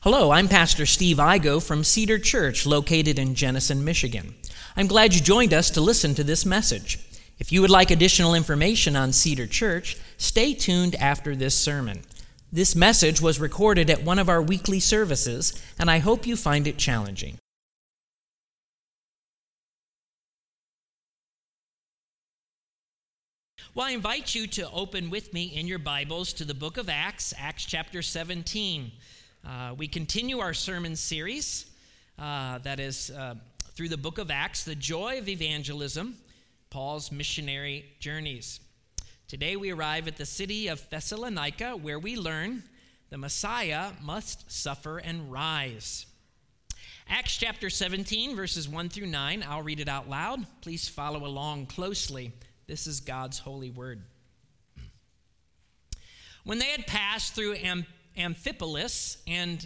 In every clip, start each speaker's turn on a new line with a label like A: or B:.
A: Hello, I'm Pastor Steve Igo from Cedar Church, located in Jenison, Michigan. I'm glad you joined us to listen to this message. If you would like additional information on Cedar Church, stay tuned after this sermon. This message was recorded at one of our weekly services, and I hope you find it challenging. Well, I invite you to open with me in your Bibles to the book of Acts, Acts chapter 17. We continue our sermon series that is through the book of Acts, The Joy of Evangelism, Paul's missionary journeys. Today we arrive at the city of Thessalonica, where we learn the Messiah must suffer and rise. Acts chapter 17, verses 1 through 9. I'll read it out loud. Please follow along closely. This is God's holy word. When they had passed through Amphipolis and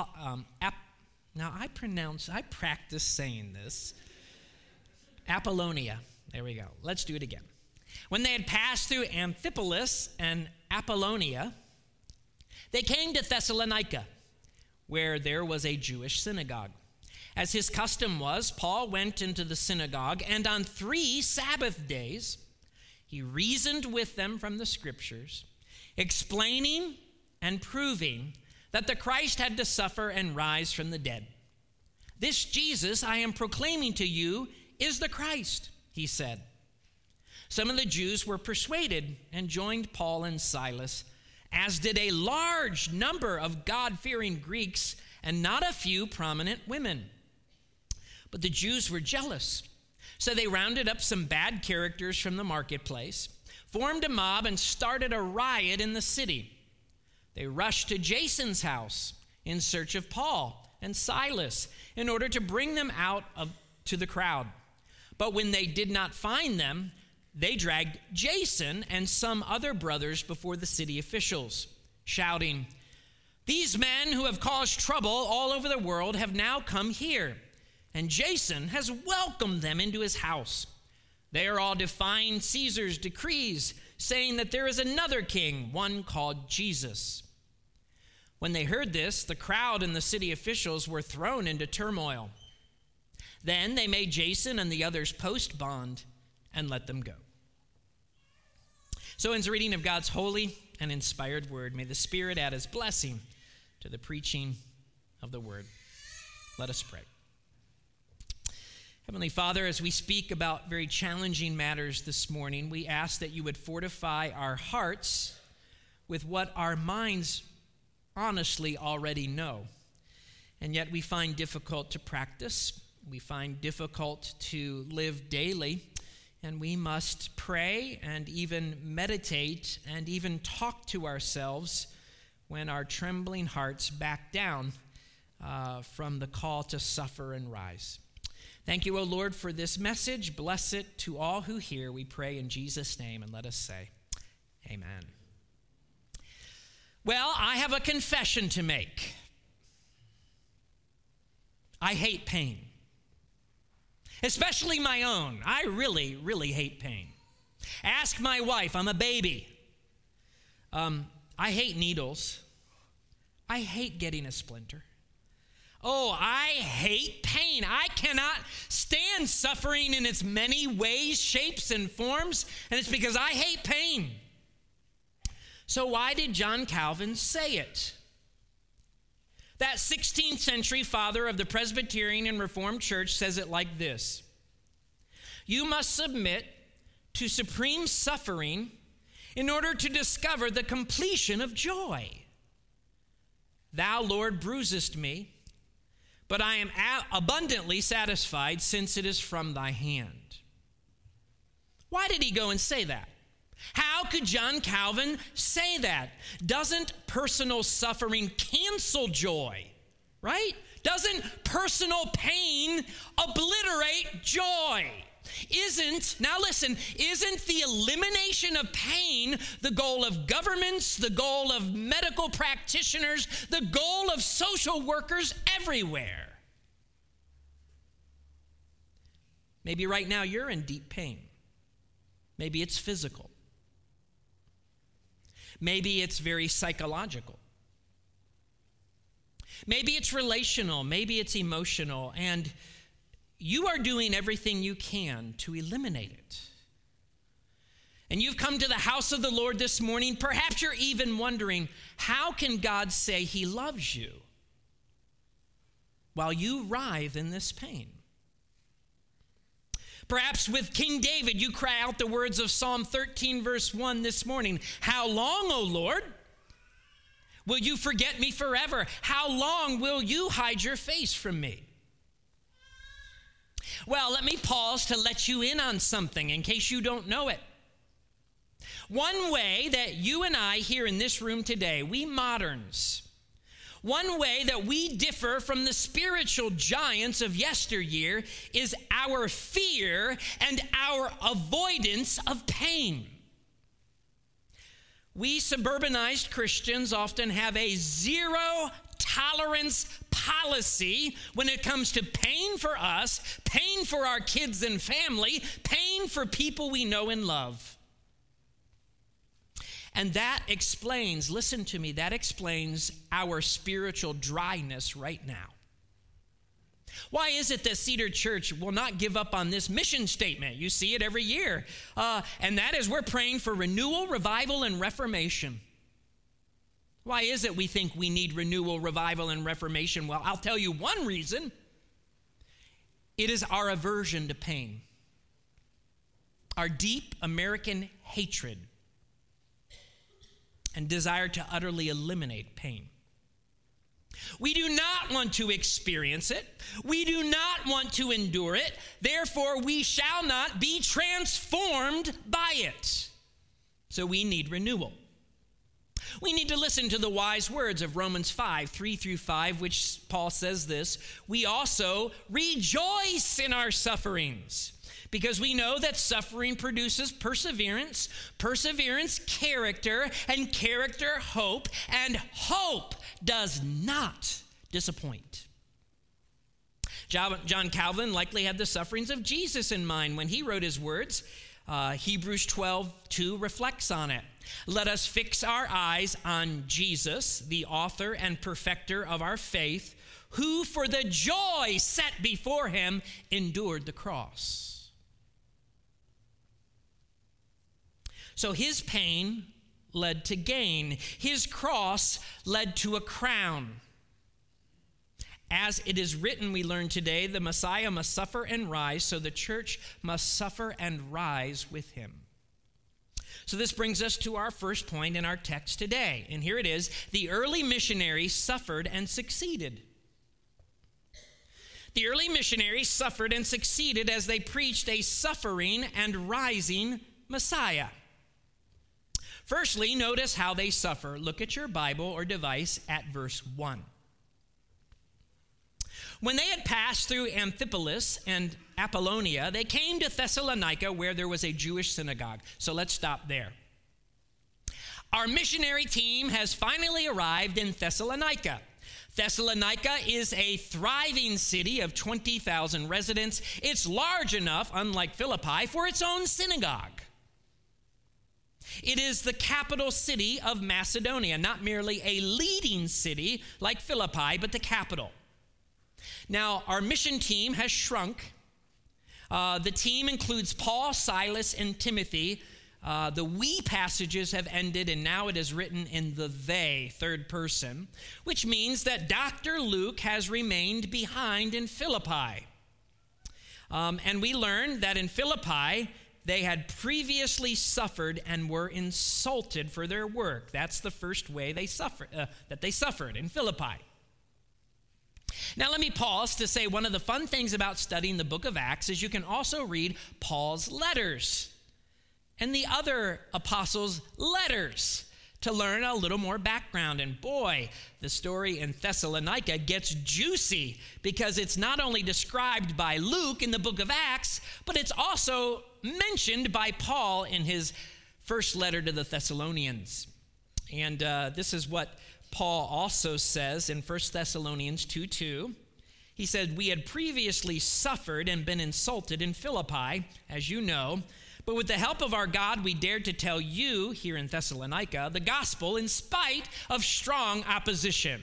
A: I practice saying this. Apollonia. There we go. Let's do it again. When they had passed through Amphipolis and Apollonia, they came to Thessalonica, where there was a Jewish synagogue. As his custom was, Paul went into the synagogue, and on 3 Sabbath days, he reasoned with them from the Scriptures, explaining and proving that the Christ had to suffer and rise from the dead. This Jesus I am proclaiming to you is the Christ, he said. Some of the Jews were persuaded and joined Paul and Silas, as did a large number of God-fearing Greeks and not a few prominent women. But the Jews were jealous, so they rounded up some bad characters from the marketplace, formed a mob, and started a riot in the city. They rushed to Jason's house in search of Paul and Silas in order to bring them out to the crowd. But when they did not find them, they dragged Jason and some other brothers before the city officials, shouting, "These men who have caused trouble all over the world have now come here, and Jason has welcomed them into his house. They are all defying Caesar's decrees, saying that there is another king, one called Jesus." When they heard this, the crowd and the city officials were thrown into turmoil. Then they made Jason and the others post bond and let them go. So in the reading of God's holy and inspired word, may the Spirit add his blessing to the preaching of the word. Let us pray. Heavenly Father, as we speak about very challenging matters this morning, we ask that you would fortify our hearts with what our minds honestly already know, and yet we find difficult to practice. We find difficult to live daily, and we must pray and even meditate and even talk to ourselves when our trembling hearts back down from the call to suffer and rise. Thank you, O Lord, for this message. Bless it to all who hear, we pray in Jesus' name, and let us say, amen. Well, I have a confession to make. I hate pain, especially my own. I really, really hate pain. Ask my wife, I'm a baby. I hate needles. I hate getting a splinter. Oh, I hate pain. I cannot stand suffering in its many ways, shapes, and forms, and it's because I hate pain. So why did John Calvin say it? That 16th century father of the Presbyterian and Reformed Church says it like this: "You must submit to supreme suffering in order to discover the completion of joy. Thou, Lord, bruisest me, but I am abundantly satisfied, since it is from thy hand." Why did he go and say that? How could John Calvin say that? Doesn't personal suffering cancel joy, right? Doesn't personal pain obliterate joy? Isn't the elimination of pain the goal of governments, the goal of medical practitioners, the goal of social workers everywhere? Maybe right now you're in deep pain. Maybe it's physical. Maybe it's very psychological. Maybe it's relational, maybe it's emotional, and you are doing everything you can to eliminate it. And you've come to the house of the Lord this morning. Perhaps you're even wondering, how can God say he loves you while you writhe in this pain? Perhaps with King David, you cry out the words of Psalm 13, verse 1 this morning. How long, O Lord, will you forget me forever? How long will you hide your face from me? Well, let me pause to let you in on something in case you don't know it. One way that you and I here in this room today, we moderns, one way that we differ from the spiritual giants of yesteryear is our fear and our avoidance of pain. We suburbanized Christians often have a zero tolerance policy when it comes to pain for us, pain for our kids and family, pain for people we know and love. And that explains, listen to me, that explains our spiritual dryness right now. Why is it that Cedar Church will not give up on this mission statement? You see it every year. And that is, we're praying for renewal, revival, and reformation. Why is it we think we need renewal, revival, and reformation? Well, I'll tell you one reason. It is our aversion to pain. Our deep American hatred and desire to utterly eliminate pain. We do not want to experience it. We do not want to endure it. Therefore, we shall not be transformed by it. So we need renewal. We need to listen to the wise words of Romans 5, 3 through 5, which Paul says this: we also rejoice in our sufferings, because we know that suffering produces perseverance, perseverance, character, and character, hope, and hope does not disappoint. John Calvin likely had the sufferings of Jesus in mind when he wrote his words. Hebrews 12:2 reflects on it. Let us fix our eyes on Jesus, the author and perfecter of our faith, who for the joy set before him endured the cross. So his pain led to gain. His cross led to a crown. As it is written, we learn today, the Messiah must suffer and rise, so the church must suffer and rise with him. So this brings us to our first point in our text today. And here it is: the early missionaries suffered and succeeded. The early missionaries suffered and succeeded as they preached a suffering and rising Messiah. Firstly, notice how they suffer. Look at your Bible or device at verse 1. When they had passed through Amphipolis and Apollonia, they came to Thessalonica, where there was a Jewish synagogue. So let's stop there. Our missionary team has finally arrived in Thessalonica. Thessalonica is a thriving city of 20,000 residents. It's large enough, unlike Philippi, for its own synagogue. It is the capital city of Macedonia, not merely a leading city like Philippi, but the capital. Now, our mission team has shrunk. The team includes Paul, Silas, and Timothy. The we passages have ended, and now it is written in the they, third person, which means that Dr. Luke has remained behind in Philippi. And we learned that in Philippi, they had previously suffered and were insulted for their work. That's the first way they suffered, in Philippi. Now let me pause to say one of the fun things about studying the book of Acts is you can also read Paul's letters and the other apostles' letters to learn a little more background. And boy, the story in Thessalonica gets juicy because it's not only described by Luke in the book of Acts, but it's also mentioned by Paul in his first letter to the Thessalonians. And this is what Paul also says in 1 Thessalonians 2:2. He said, we had previously suffered and been insulted in Philippi, as you know, but with the help of our God, we dared to tell you here in Thessalonica the gospel in spite of strong opposition.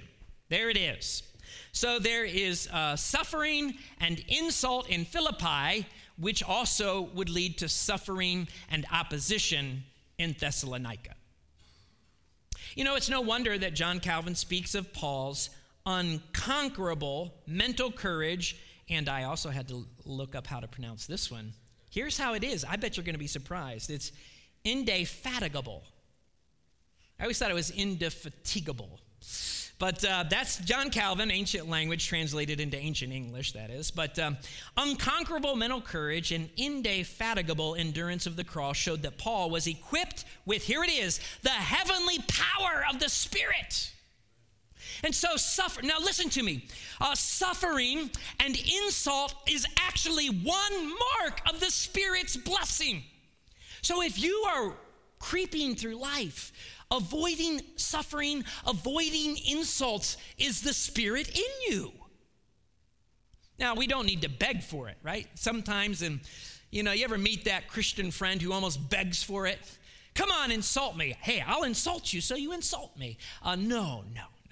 A: There it is. So there is suffering and insult in Philippi, which also would lead to suffering and opposition in Thessalonica. You know, it's no wonder that John Calvin speaks of Paul's unconquerable mental courage, and I also had to look up how to pronounce this one. Here's how it is. I bet you're going to be surprised. It's indefatigable. I always thought it was indefatigable. But that's John Calvin, ancient language translated into ancient English, that is. But unconquerable mental courage and indefatigable endurance of the cross showed that Paul was equipped with, here it is, the heavenly power of the Spirit. And so now listen to me. Suffering and insult is actually one mark of the Spirit's blessing. So if you are creeping through life, avoiding suffering, avoiding insults is the Spirit in you. Now, we don't need to beg for it, right? Sometimes, you ever meet that Christian friend who almost begs for it? Come on, insult me. Hey, I'll insult you, so you insult me. No.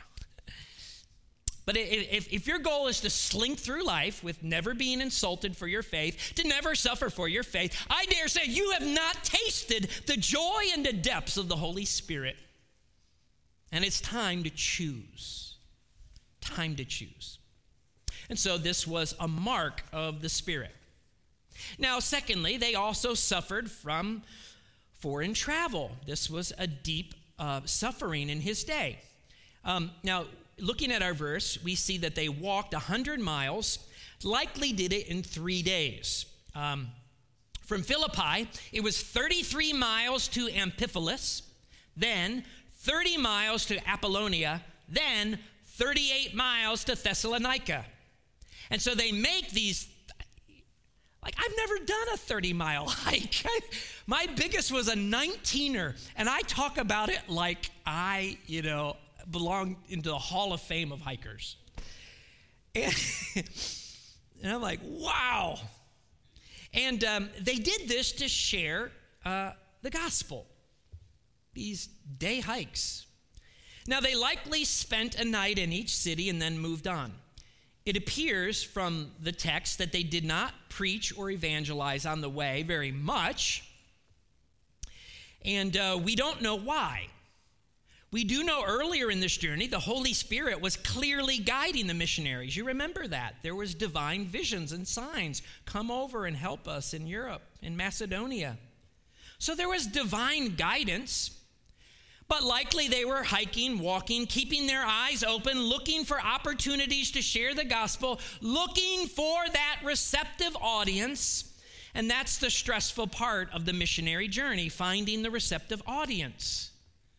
A: But if your goal is to slink through life with never being insulted for your faith, to never suffer for your faith, I dare say you have not tasted the joy and the depths of the Holy Spirit. And it's time to choose. Time to choose. And so this was a mark of the Spirit. Now, secondly, they also suffered from foreign travel. This was a deep suffering in his day. Now, looking at our verse, we see that they walked 100 miles, likely did it in 3 days. From Philippi, it was 33 miles to Amphipolis, then 30 miles to Apollonia, then 38 miles to Thessalonica. And so they make these, I've never done a 30-mile hike. My biggest was a 19er, and I talk about it like I, belong into the Hall of Fame of hikers. And I'm like, wow. And they did this to share the gospel, these day hikes. Now, they likely spent a night in each city and then moved on. It appears from the text that they did not preach or evangelize on the way very much, and we don't know why. We do know earlier in this journey, the Holy Spirit was clearly guiding the missionaries. You remember that. There was divine visions and signs. Come over and help us in Europe, in Macedonia. So there was divine guidance, but likely they were hiking, walking, keeping their eyes open, looking for opportunities to share the gospel, looking for that receptive audience. And that's the stressful part of the missionary journey, finding the receptive audience.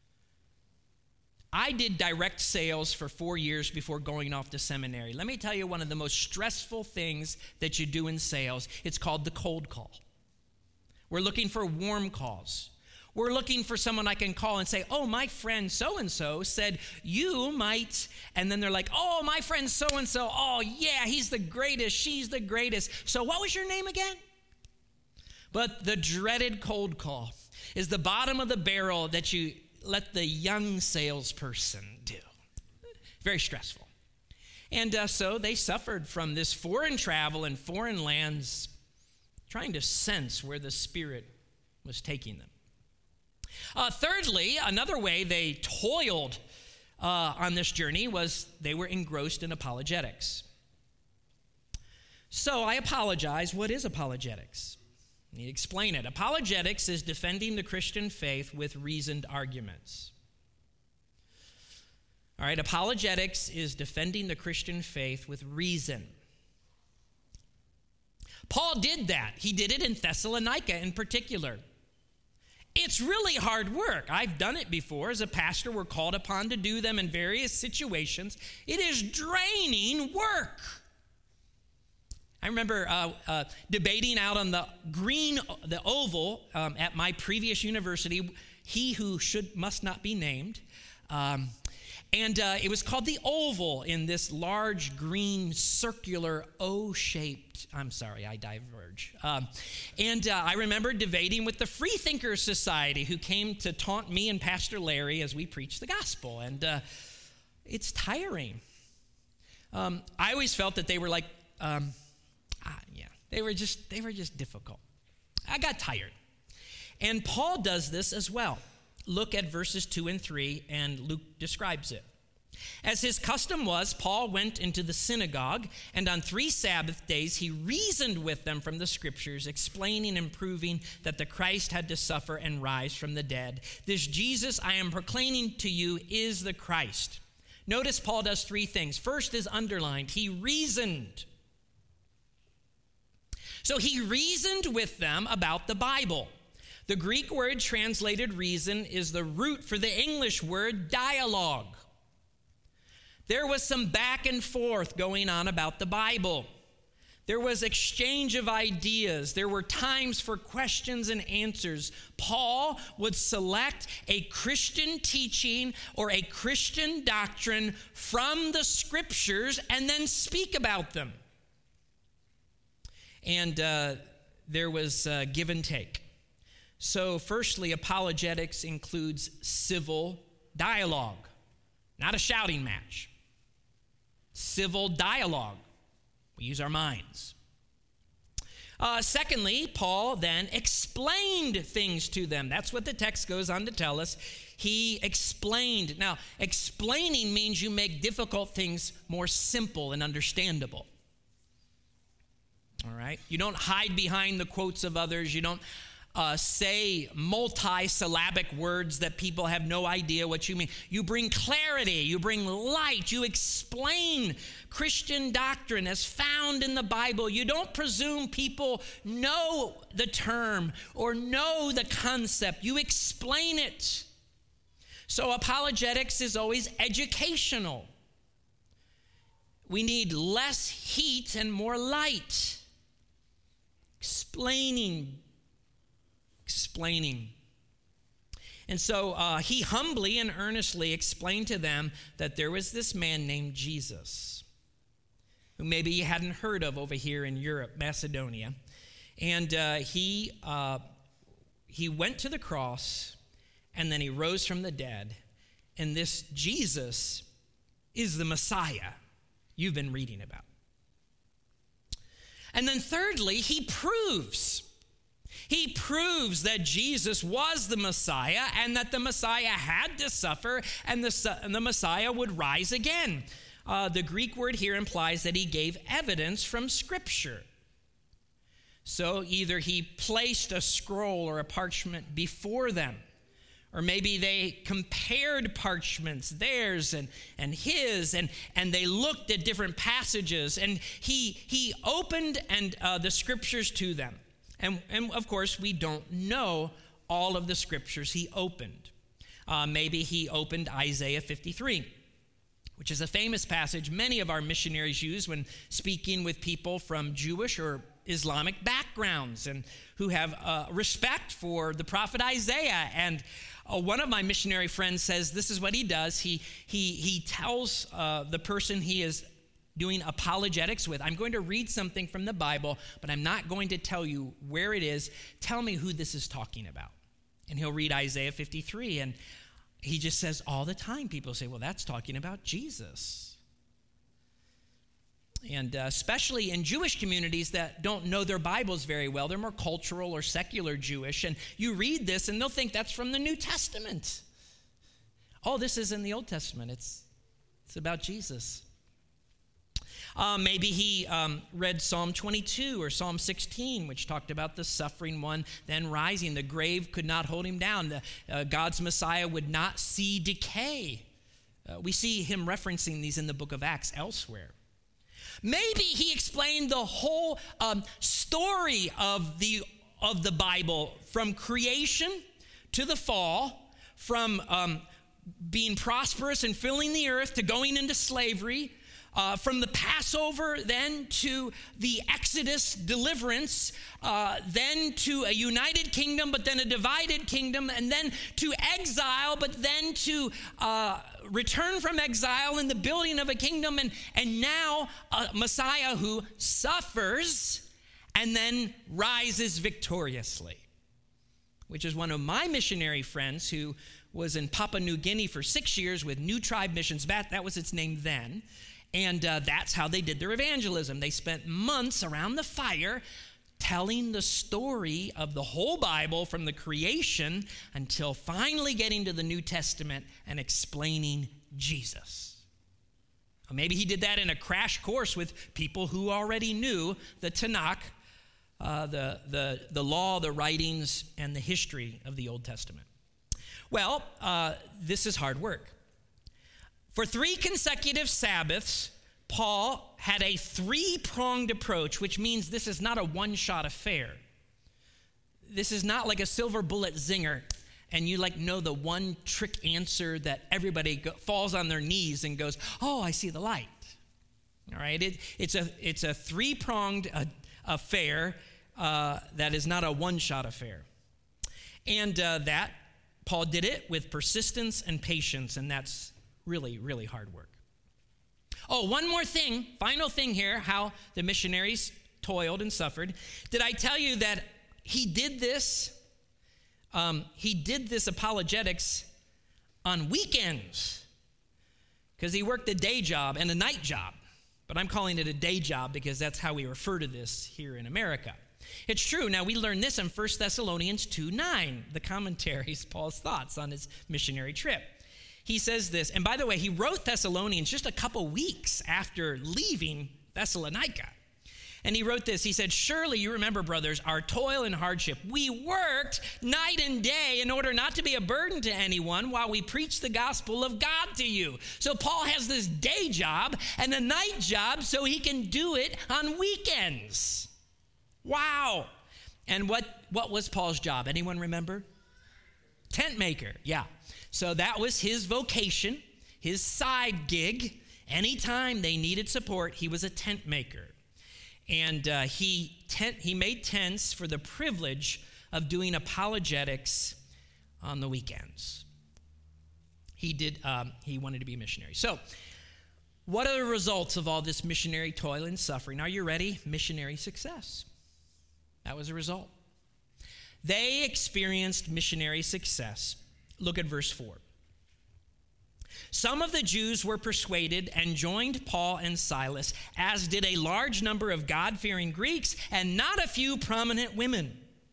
A: I did direct sales for 4 years before going off to seminary. Let me tell you one of the most stressful things that you do in sales. It's called the cold call. We're looking for warm calls. We're looking for someone I can call and say, oh, my friend so-and-so said you might, and then they're like, oh, my friend so-and-so, oh, yeah, he's the greatest, she's the greatest. So what was your name again? But the dreaded cold call is the bottom of the barrel that you let the young salesperson do. Very stressful. And so they suffered from this foreign travel and foreign lands, trying to sense where the Spirit was taking them. Thirdly, another way they toiled on this journey was they were engrossed in apologetics. So I apologize. What is apologetics? I need to explain it. Apologetics is defending the Christian faith with reasoned arguments. All right, apologetics is defending the Christian faith with reason. Paul did that. He did it in Thessalonica in particular. It's really hard work. I've done it before. As a pastor, we're called upon to do them in various situations. It is draining work. I remember debating out on the oval at my previous university, he who must not be named. And it was called the Oval in this large green circular O-shaped, I'm sorry, I diverge. I remember debating with the Freethinkers Society who came to taunt me and Pastor Larry as we preached the gospel. And it's tiring. I always felt that they were like, they were just difficult. I got tired. And Paul does this as well. Look at verses 2 and 3, and Luke describes it. As his custom was, Paul went into the synagogue, and on 3 Sabbath days he reasoned with them from the scriptures, explaining and proving that the Christ had to suffer and rise from the dead. This Jesus I am proclaiming to you is the Christ. Notice Paul does 3 things. First is underlined. He reasoned. So he reasoned with them about the Bible. The Greek word translated reason is the root for the English word dialogue. There was some back and forth going on about the Bible. There was exchange of ideas. There were times for questions and answers. Paul would select a Christian teaching or a Christian doctrine from the scriptures and then speak about them. And there was give and take. So firstly, apologetics includes civil dialogue, not a shouting match. Civil dialogue. We use our minds. Secondly, Paul then explained things to them. That's what the text goes on to tell us. He explained. Now, explaining means you make difficult things more simple and understandable. All right? You don't hide behind the quotes of others. You don't say multi-syllabic words that people have no idea what you mean. You bring clarity, you bring light, you explain Christian doctrine as found in the Bible. You don't presume people know the term or know the concept. You explain it. So apologetics is always educational. We need less heat and more light. Explaining. And so he humbly and earnestly explained to them that there was this man named Jesus, who maybe you hadn't heard of over here in Europe, Macedonia. And he went to the cross, and then he rose from the dead. And this Jesus is the Messiah you've been reading about. And then thirdly, he proves that Jesus was the Messiah and that the Messiah had to suffer and the Messiah would rise again. The Greek word here implies that he gave evidence from Scripture. So either he placed a scroll or a parchment before them, or maybe they compared parchments, theirs and his, and they looked at different passages, and he opened the Scriptures to them. And of course, we don't know all of the scriptures he opened. Maybe he opened Isaiah 53, which is a famous passage many of our missionaries use when speaking with people from Jewish or Islamic backgrounds and who have respect for the prophet Isaiah. And one of my missionary friends says this is what he does. He tells the person he is doing apologetics with, I'm going to read something from the Bible, but I'm not going to tell you where it is. Tell me who this is talking about. And he'll read Isaiah 53, and he just says all the time, people say, well, that's talking about Jesus. And especially in Jewish communities that don't know their Bibles very well, they're more cultural or secular Jewish, and you read this and they'll think that's from the New Testament. Oh, this is in the Old Testament. It's about Jesus. Maybe he read Psalm 22 or Psalm 16, which talked about the suffering one then rising. The grave could not hold him down. God's Messiah would not see decay. We see him referencing these in the book of Acts elsewhere. Maybe he explained the whole story of the Bible, from creation to the fall, from being prosperous and filling the earth to going into slavery, from the Passover, then to the Exodus deliverance, then to a united kingdom, but then a divided kingdom, and then to exile, but then to return from exile and the building of a kingdom, and now a Messiah who suffers and then rises victoriously, which is one of my missionary friends who was in Papua New Guinea for 6 years with New Tribe Missions. That was its name then. And that's how they did their evangelism. They spent months around the fire telling the story of the whole Bible from the creation until finally getting to the New Testament and explaining Jesus. Or maybe he did that in a crash course with people who already knew the Tanakh, the law, the writings, and the history of the Old Testament. Well, this is hard work. For 3 consecutive Sabbaths, Paul had a 3-pronged approach, which means this is not a one-shot affair. This is not like a silver bullet zinger, and you know the one trick answer that everybody falls on their knees and goes, oh, I see the light. All right, it's a 3-pronged affair that is not a one-shot affair. And that Paul did it with persistence and patience, and that's really, really hard work. Oh, one more thing, final thing here, how the missionaries toiled and suffered. Did I tell you that he did this apologetics on weekends? Because he worked a day job and a night job. But I'm calling it a day job because that's how we refer to this here in America. It's true. Now, we learn this in 1 Thessalonians 2:9, the commentaries, Paul's thoughts on his missionary trip. He says this, and by the way, he wrote Thessalonians just a couple weeks after leaving Thessalonica. And he wrote this, he said, surely you remember, brothers, our toil and hardship. We worked night and day in order not to be a burden to anyone while we preach the gospel of God to you. So Paul has this day job and a night job so he can do it on weekends. Wow. And what was Paul's job? Anyone remember? Tent maker, yeah. So that was his vocation, his side gig. Anytime they needed support, he was a tent maker. And he made tents for the privilege of doing apologetics on the weekends. He wanted to be a missionary. So what are the results of all this missionary toil and suffering? Are you ready? Missionary success. That was a result. They experienced missionary success. Look at verse 4. Some of the Jews were persuaded and joined Paul and Silas, as did a large number of God-fearing Greeks and not a few prominent women.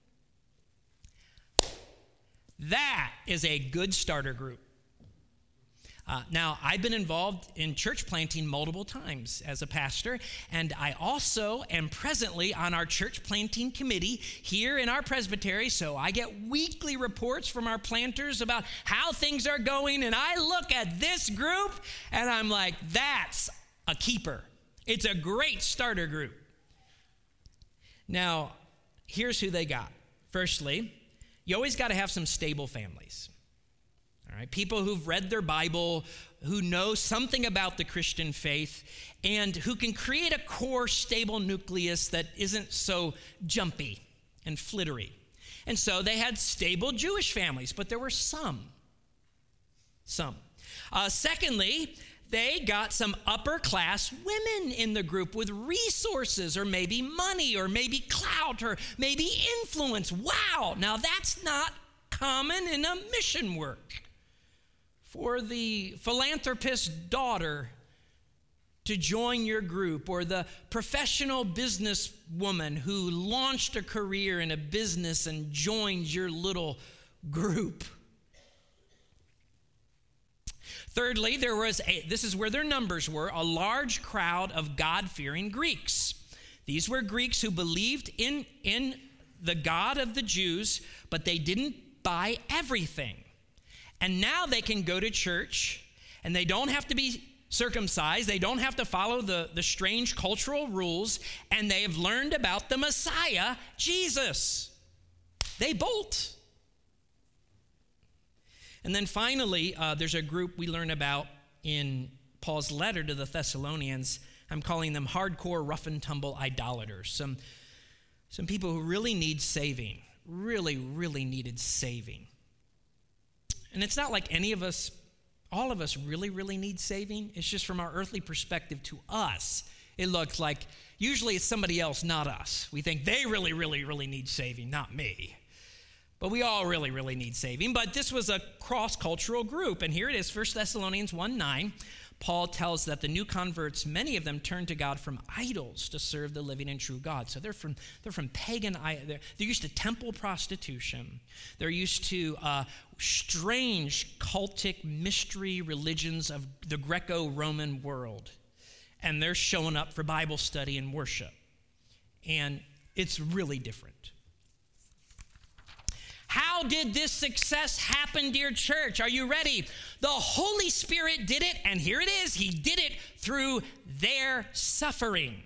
A: That is a good starter group. Now, I've been involved in church planting multiple times as a pastor, and I also am presently on our church planting committee here in our presbytery, so I get weekly reports from our planters about how things are going, and I look at this group, and I'm like, that's a keeper. It's a great starter group. Now, here's who they got. Firstly, you always got to have some stable families. All right, people who've read their Bible, who know something about the Christian faith, and who can create a core, stable nucleus that isn't so jumpy and flittery. And so they had stable Jewish families, but there were some. Secondly, they got some upper-class women in the group with resources or maybe money or maybe clout or maybe influence. Wow, now that's not common in a mission work. For the philanthropist's daughter to join your group, or the professional businesswoman who launched a career in a business and joins your little group. Thirdly, this is where their numbers were, a large crowd of God-fearing Greeks. These were Greeks who believed in the God of the Jews, but they didn't buy everything. And now they can go to church, and they don't have to be circumcised. They don't have to follow the strange cultural rules, and they have learned about the Messiah, Jesus. They bolt. And then finally, there's a group we learn about in Paul's letter to the Thessalonians. I'm calling them hardcore, rough and tumble idolaters. Some people who really need saving, really, really needed saving. And it's not like all of us really, really need saving. It's just from our earthly perspective to us, it looks like usually it's somebody else, not us. We think they really, really, really need saving, not me. But we all really, really need saving. But this was a cross-cultural group. And here it is, 1 Thessalonians 1:9. Paul tells that the new converts, many of them turned to God from idols to serve the living and true God. So they're from pagan, they're used to temple prostitution. They're used to strange cultic mystery religions of the Greco-Roman world. And they're showing up for Bible study and worship. And it's really different. How did this success happen, dear church? Are you ready? The Holy Spirit did it, and here it is. He did it through their suffering.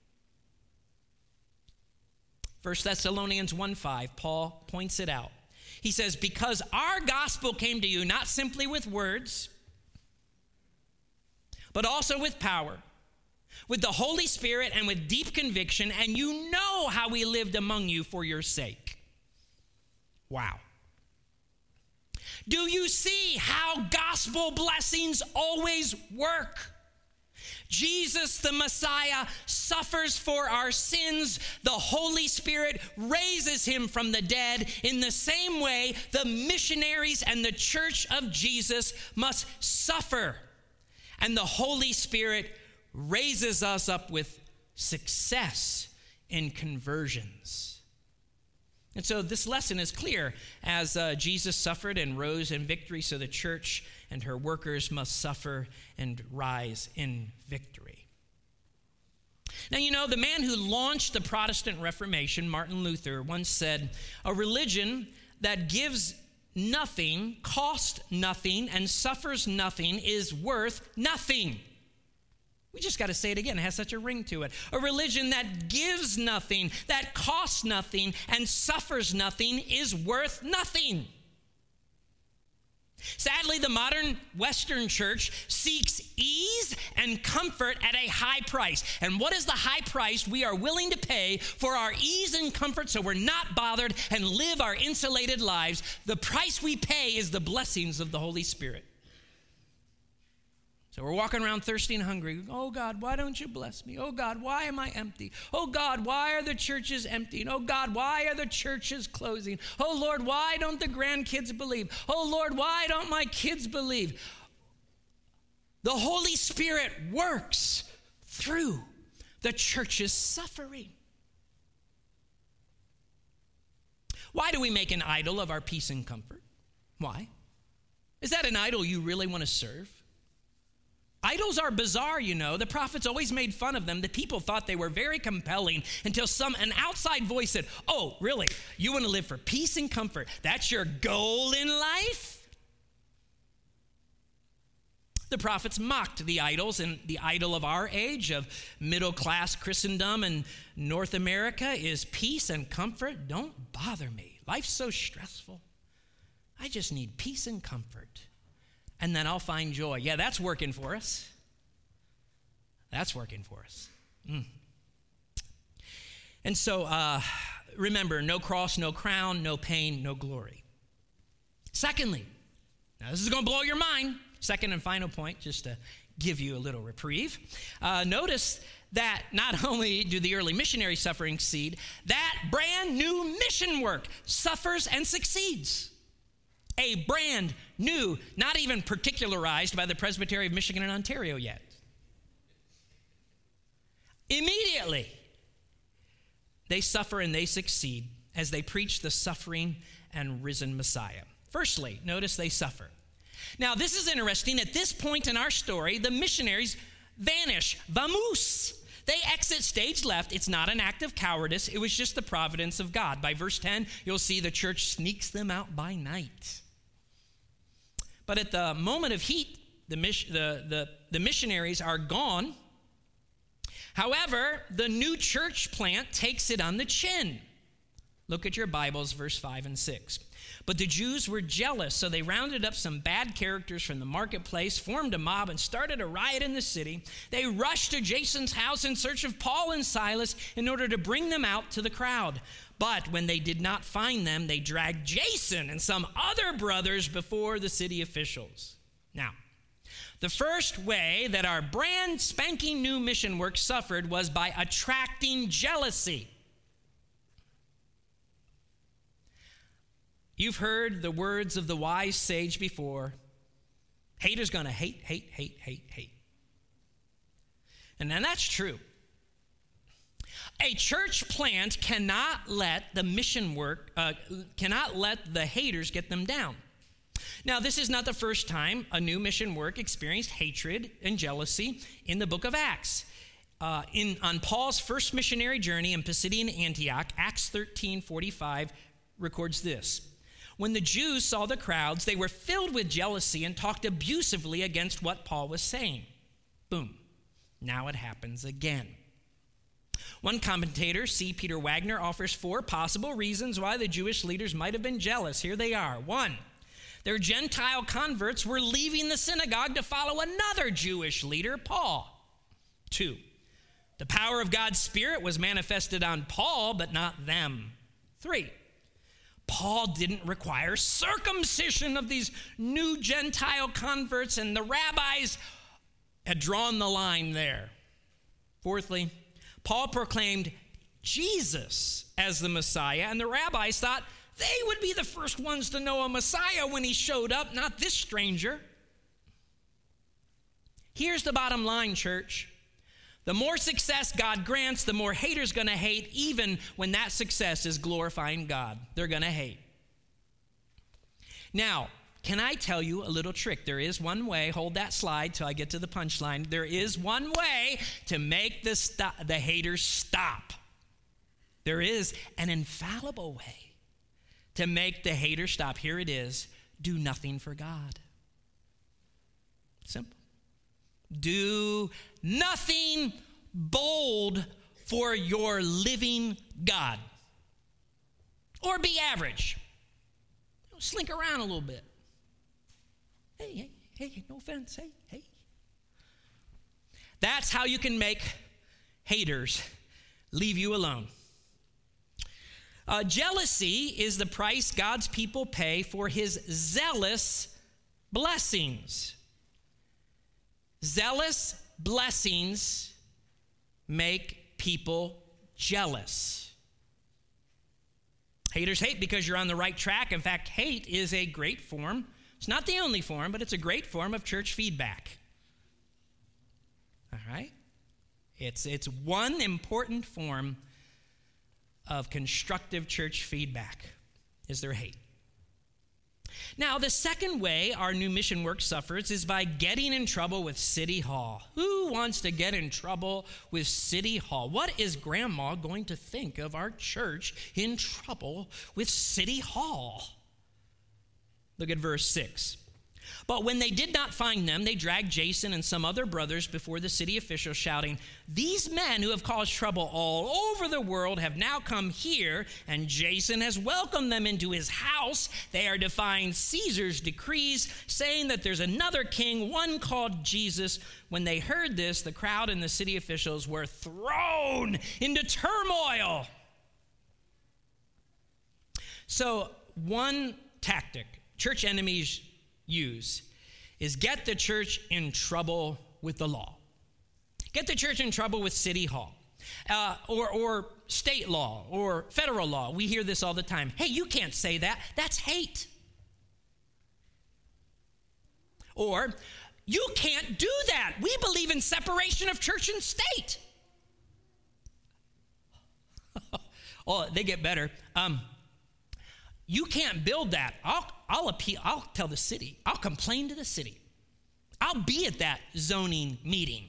A: 1 Thessalonians 1:5, Paul points it out. He says, because our gospel came to you not simply with words, but also with power, with the Holy Spirit and with deep conviction, and you know how we lived among you for your sake. Wow. Do you see how gospel blessings always work? Jesus, the Messiah, suffers for our sins. The Holy Spirit raises him from the dead. In the same way, the missionaries and the church of Jesus must suffer. And the Holy Spirit raises us up with success in conversions. And so this lesson is clear. As Jesus suffered and rose in victory, so the church and her workers must suffer and rise in victory. Now, you know, the man who launched the Protestant Reformation, Martin Luther, once said, a religion that gives nothing, costs nothing, and suffers nothing is worth nothing. We just got to say it again. It has such a ring to it. A religion that gives nothing, that costs nothing, and suffers nothing is worth nothing. Sadly, the modern Western church seeks ease and comfort at a high price. And what is the high price we are willing to pay for our ease and comfort so we're not bothered and live our insulated lives? The price we pay is the blessings of the Holy Spirit. So we're walking around thirsty and hungry. Oh, God, why don't you bless me? Oh, God, why am I empty? Oh, God, why are the churches empty? Oh, God, why are the churches closing? Oh, Lord, why don't the grandkids believe? Oh, Lord, why don't my kids believe? The Holy Spirit works through the church's suffering. Why do we make an idol of our peace and comfort? Why? Is that an idol you really want to serve? Idols are bizarre, you know. The prophets always made fun of them. The people thought they were very compelling until an outside voice said, oh, really? You want to live for peace and comfort? That's your goal in life? The prophets mocked the idols, and the idol of our age, of middle-class Christendom and North America, is peace and comfort. Don't bother me. Life's so stressful. I just need peace and comfort. And then I'll find joy. Yeah, that's working for us. That's working for us. And so remember, no cross, no crown, no pain, no glory. Secondly, now this is going to blow your mind. Second and final point, just to give you a little reprieve. Notice that not only do the early missionaries suffering succeed, that brand new mission work suffers and succeeds. A brand new, not even particularized by the Presbytery of Michigan and Ontario yet. Immediately, they suffer and they succeed as they preach the suffering and risen Messiah. Firstly, notice they suffer. Now, this is interesting. At this point in our story, the missionaries vanish. Vamoose. They exit stage left. It's not an act of cowardice. It was just the providence of God. By verse 10, you'll see the church sneaks them out by night. But at the moment of heat, the missionaries are gone. However, the new church plant takes it on the chin. Look at your Bibles, verse 5 and 6. But the Jews were jealous, so they rounded up some bad characters from the marketplace, formed a mob, and started a riot in the city. They rushed to Jason's house in search of Paul and Silas in order to bring them out to the crowd. But when they did not find them, they dragged Jason and some other brothers before the city officials. Now, the first way that our brand spanking new mission work suffered was by attracting jealousy. You've heard the words of the wise sage before. Haters gonna hate, hate, hate, hate, hate. And then that's true. A church plant cannot let the mission work, cannot let the haters get them down. Now, this is not the first time a new mission work experienced hatred and jealousy in the book of Acts. On Paul's first missionary journey in Pisidian Antioch, Acts 13:45 records this. When the Jews saw the crowds, they were filled with jealousy and talked abusively against what Paul was saying. Boom. Now it happens again. One commentator, C. Peter Wagner, offers 4 possible reasons why the Jewish leaders might have been jealous. Here they are. 1, their Gentile converts were leaving the synagogue to follow another Jewish leader, Paul. 2, the power of God's Spirit was manifested on Paul, but not them. 3, Paul didn't require circumcision of these new Gentile converts, and the rabbis had drawn the line there. 4thly, Paul proclaimed Jesus as the Messiah, and the rabbis thought they would be the first ones to know a Messiah when he showed up, not this stranger. Here's the bottom line, church. The more success God grants, the more haters going to hate, even when that success is glorifying God. They're going to hate. Now, can I tell you a little trick? There is one way. Hold that slide till I get to the punchline. There is one way to make the haters stop. There is an infallible way to make the haters stop. Here it is. Do nothing for God. Simple. Do nothing bold for your living God. Or be average. Slink around a little bit. Hey, no offense. Hey. That's how you can make haters leave you alone. Jealousy is the price God's people pay for his zealous blessings. Zealous blessings make people jealous. Haters hate because you're on the right track. In fact, hate is a great form. It's not the only form, but it's a great form of church feedback. All right? It's one important form of constructive church feedback is their hate. Now, the second way our new mission work suffers is by getting in trouble with City Hall. Who wants to get in trouble with City Hall? What is Grandma going to think of our church in trouble with City Hall? Look at verse 6. But when they did not find them, they dragged Jason and some other brothers before the city officials, shouting, "These men who have caused trouble all over the world have now come here, and Jason has welcomed them into his house. They are defying Caesar's decrees, saying that there's another king, one called Jesus." When they heard this, the crowd and the city officials were thrown into turmoil. So one tactic church enemies use is get the church in trouble with the law. Get the church in trouble with City Hall or state law or federal law. We hear this all the time. Hey, you can't say that. That's hate. Or you can't do that. We believe in separation of church and state. Oh, they get better. You can't build that. I'll appeal. I'll tell the city. I'll complain to the city. I'll be at that zoning meeting.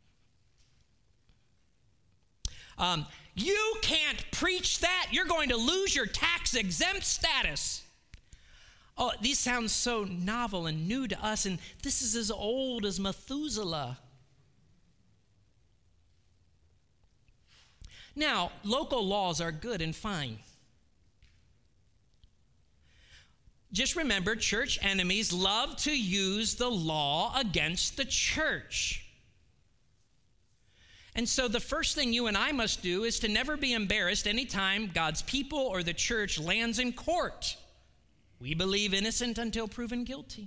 A: You can't preach that. You're going to lose your tax-exempt status. Oh, these sound so novel and new to us, and this is as old as Methuselah. Now, local laws are good and fine. Just remember, church enemies love to use the law against the church. And so the first thing you and I must do is to never be embarrassed anytime God's people or the church lands in court. We believe innocent until proven guilty.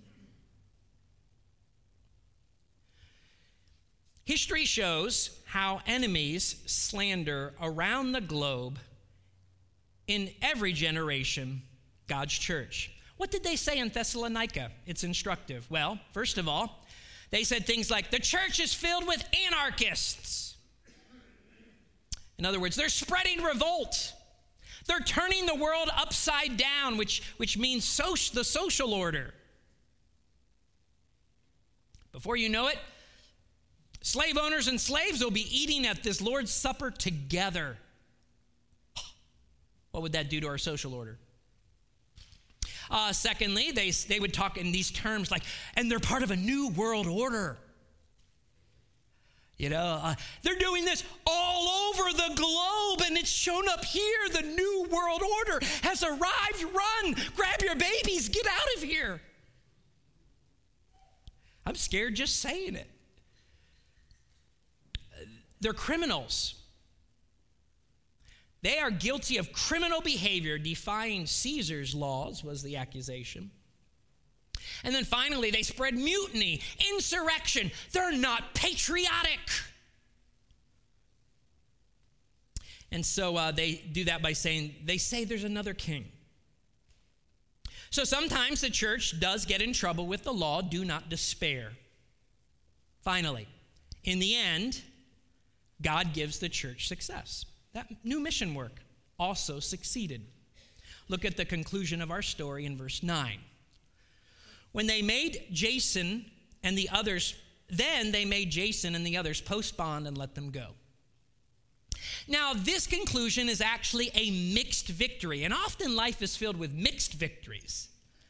A: History shows how enemies slander around the globe in every generation God's church. What did they say in Thessalonica? It's instructive. Well, first of all, They said things like, the church is filled with anarchists. In other words, they're spreading revolt. They're turning the world upside down, which means the social order. Before you know it, slave owners and slaves will be eating at this Lord's Supper together. What would that do to our social order? Secondly, they would talk in these terms like, and they're part of a new world order. They're doing this all over the globe, and it's shown up here. The new world order has arrived. Run, grab your babies, get out of here. I'm scared just saying it. They're criminals. They are guilty of criminal behavior, defying Caesar's laws, was the accusation. And then finally, they spread mutiny, insurrection. They're not patriotic. And so they do that by saying, they say there's another king. So sometimes the church does get in trouble with the law. Do not despair. Finally, in the end, God gives the church success. That new mission work also succeeded. Look at the conclusion of our story in verse 9. When they made Jason and the others, then they made Jason and the others post bond and let them go. Now, this conclusion is actually a mixed victory, and often life is filled with mixed victories.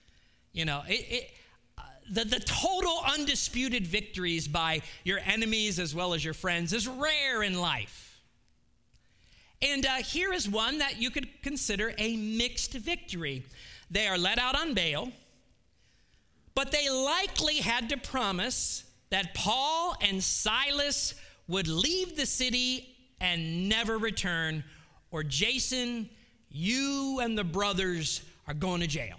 A: The total undisputed victories by your enemies as well as your friends is rare in life. And here is one that you could consider a mixed victory. They are let out on bail, but they likely had to promise that Paul and Silas would leave the city and never return, or Jason, you and the brothers are going to jail.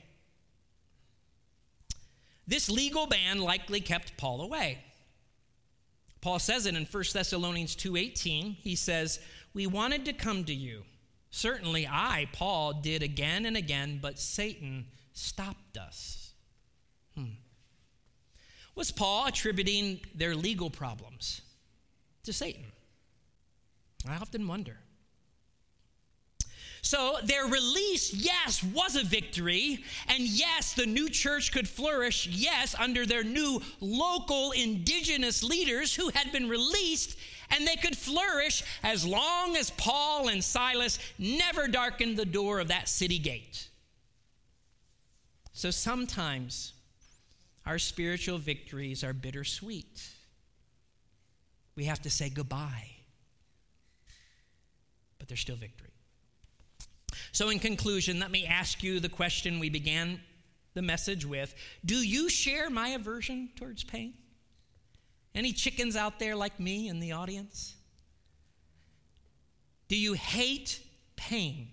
A: This legal ban likely kept Paul away. Paul says it in 1 Thessalonians 2:18. He says, we wanted to come to you. Certainly I, Paul, did again and again, but Satan stopped us. Was Paul attributing their legal problems to Satan? I often wonder. So their release, yes, was a victory. And yes, the new church could flourish, yes, under their new local indigenous leaders who had been released, and they could flourish as long as Paul and Silas never darkened the door of that city gate. So sometimes our spiritual victories are bittersweet. We have to say goodbye, but they're still victory. So in conclusion, let me ask you the question we began the message with. Do you share my aversion towards pain? Any chickens out there like me in the audience? Do you hate pain?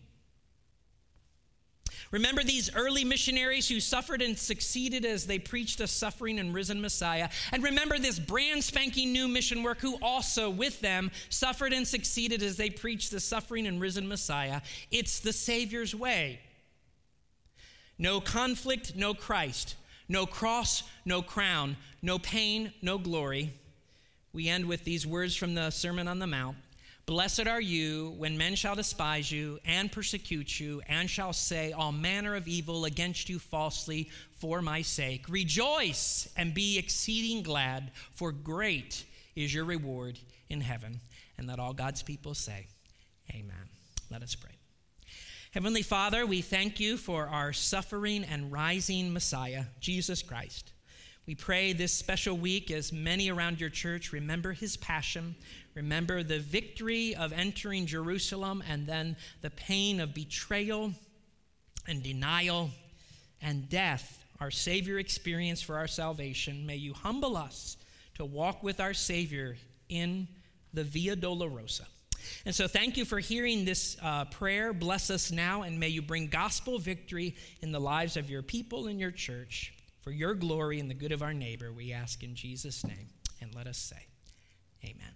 A: Remember these early missionaries who suffered and succeeded as they preached a suffering and risen Messiah. And remember this brand spanking new mission work who also with them suffered and succeeded as they preached the suffering and risen Messiah. It's the Savior's way. No conflict, no Christ. No cross, no crown. No pain, no glory. We end with these words from the Sermon on the Mount. Blessed are you when men shall despise you and persecute you and shall say all manner of evil against you falsely for my sake. Rejoice and be exceeding glad, for great is your reward in heaven. And let all God's people say, amen. Let us pray. Heavenly Father, we thank you for our suffering and rising Messiah, Jesus Christ. We pray this special week as many around your church remember his passion, remember the victory of entering Jerusalem, and then the pain of betrayal and denial and death, our Savior experienced for our salvation. May you humble us to walk with our Savior in the Via Dolorosa. And so thank you for hearing this prayer. Bless us now, and may you bring gospel victory in the lives of your people and your church. For your glory and the good of our neighbor, we ask in Jesus' name, and let us say, amen.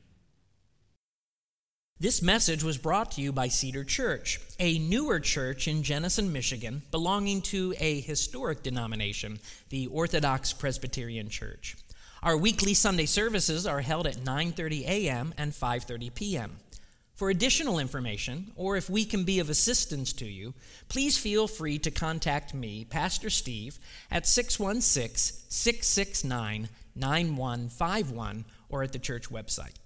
A: This message was brought to you by Cedar Church, a newer church in Jenison, Michigan, belonging to a historic denomination, the Orthodox Presbyterian Church. Our weekly Sunday services are held at 9:30 a.m. and 5:30 p.m. For additional information, or if we can be of assistance to you, please feel free to contact me, Pastor Steve, at 616-669-9151 or at the church website.